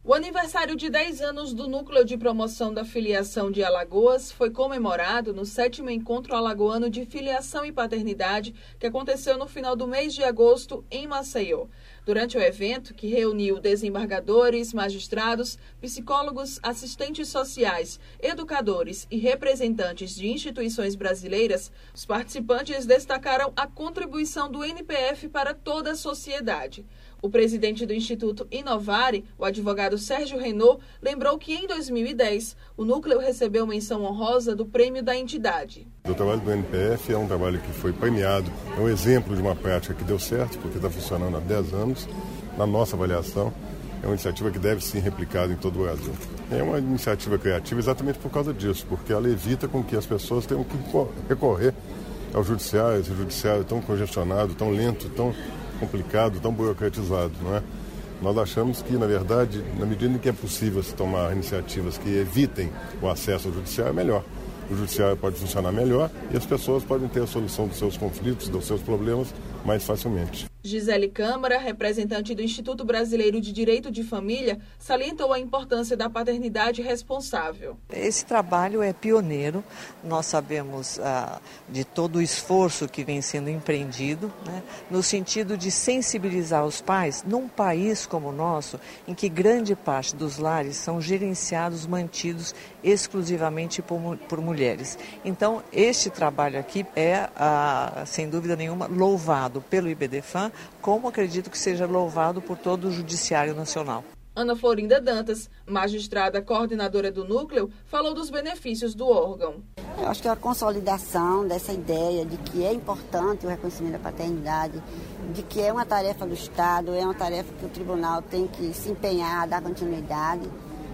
O aniversário de 10 anos do Núcleo de Promoção da Filiação de Alagoas foi comemorado no 7º Encontro Alagoano de Filiação e Paternidade, que aconteceu no final do mês de agosto em Maceió. Durante o evento, que reuniu desembargadores, magistrados, psicólogos, assistentes sociais, educadores e representantes de instituições brasileiras, os participantes destacaram a contribuição do NPF para toda a sociedade. O presidente do Instituto Inovare, o advogado Sérgio Renaud, lembrou que em 2010 o núcleo recebeu menção honrosa do prêmio da entidade. O trabalho do NPF é um trabalho que foi premiado, é um exemplo de uma prática que deu certo, porque está funcionando há 10 anos. Na nossa avaliação, é uma iniciativa que deve ser replicada em todo o Brasil. É uma iniciativa criativa exatamente por causa disso, porque ela evita com que as pessoas tenham que recorrer ao judiciário, esse judiciário tão congestionado, tão lento, tão complicado, tão burocratizado, não é? Nós achamos que, na verdade, na medida em que é possível se tomar iniciativas que evitem o acesso ao judiciário, é melhor. O judiciário pode funcionar melhor e as pessoas podem ter a solução dos seus conflitos, dos seus problemas mais facilmente. Gisele Câmara, representante do Instituto Brasileiro de Direito de Família, salientou a importância da paternidade responsável. Esse trabalho é pioneiro, nós sabemos de todo o esforço que vem sendo empreendido, né, no sentido de sensibilizar os pais num país como o nosso, em que grande parte dos lares são gerenciados, mantidos exclusivamente por mulheres. Então, este trabalho aqui é, sem dúvida nenhuma, louvado pelo IBDFAM, como acredito que seja louvado por todo o Judiciário Nacional. Ana Florinda Dantas, magistrada coordenadora do núcleo, falou dos benefícios do órgão. Eu acho que é a consolidação dessa ideia de que é importante o reconhecimento da paternidade, de que é uma tarefa do Estado, é uma tarefa que o tribunal tem que se empenhar, dar continuidade.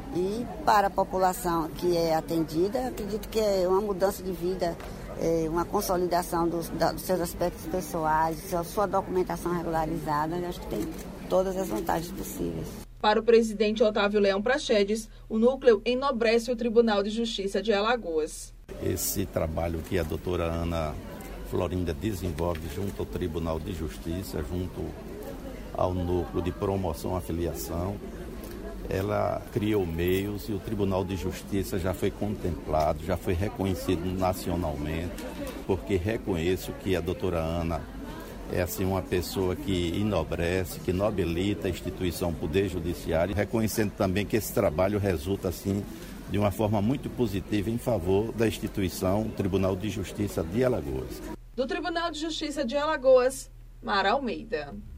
E para a população que é atendida, acredito que é uma mudança de vida, uma consolidação dos seus aspectos pessoais, sua documentação regularizada. Eu acho que tem todas as vantagens possíveis. Para o presidente Otávio Leão Praxedes, o núcleo enobrece o Tribunal de Justiça de Alagoas. Esse trabalho que a doutora Ana Florinda desenvolve junto ao Tribunal de Justiça, junto ao Núcleo de Promoção à Filiação, ela criou meios e o Tribunal de Justiça já foi contemplado, já foi reconhecido nacionalmente, porque reconheço que a doutora Ana é assim uma pessoa que enobrece, que nobilita a instituição Poder Judiciário, reconhecendo também que esse trabalho resulta assim de uma forma muito positiva em favor da instituição Tribunal de Justiça de Alagoas. Do Tribunal de Justiça de Alagoas, Mara Almeida.